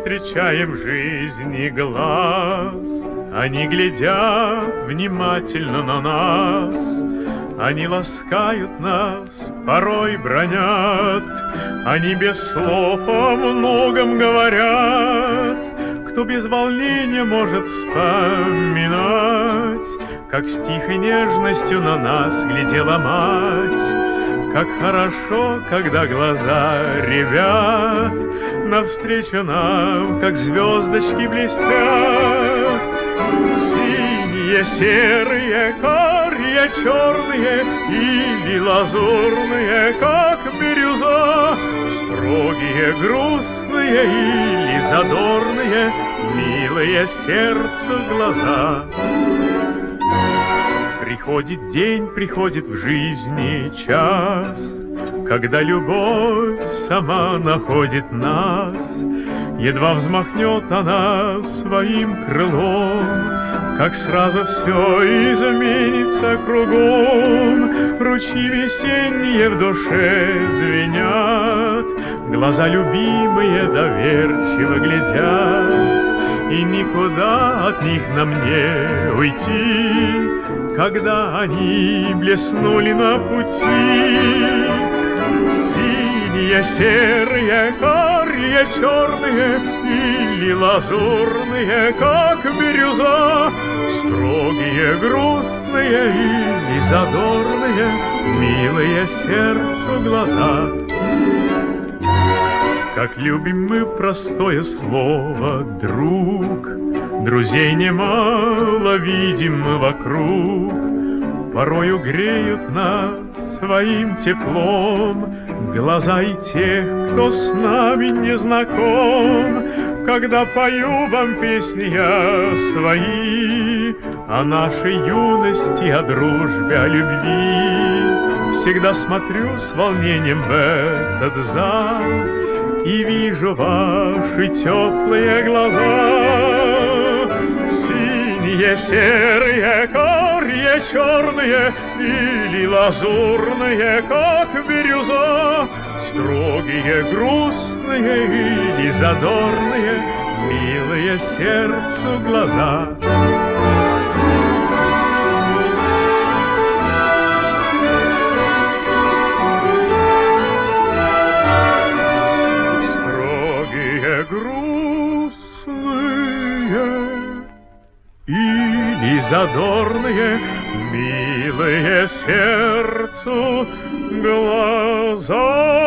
встречаем в жизни глаз. Они глядят внимательно на нас, они ласкают нас, порой бранят, они без слов о многом говорят. Кто без волнения может вспоминать, как с тихой нежностью на нас глядела мать, как хорошо, когда глаза ребят навстречу нам, как звездочки блестят. Синие, серые, карие, черные или лазурные, как бирюза, строгие, грустные или задорные, милые сердцу глаза. Приходит день, приходит в жизни час, когда любовь сама находит нас. Едва взмахнет она своим крылом, как сразу все изменится кругом. Ручьи весенние в душе звенят, глаза любимые доверчиво глядят, и никуда от них нам не уйти, когда они блеснули на пути. Синие, серые, карие, черные или лазурные, как бирюза, строгие, грустные или задорные, милые сердцу глаза. Как любим мы простое слово «друг», друзей немало видим мы вокруг, порою греют нас своим теплом глаза и тех, кто с нами не знаком. Когда пою вам песни я свои о нашей юности, о дружбе, о любви, всегда смотрю с волнением в этот зал и вижу ваши теплые глаза. Синие, серые, карие, черные или лазурные, как бирюза, строгие, грустные или задорные, милые сердцу глаза. Грустные или задорные, милые сердцу глаза.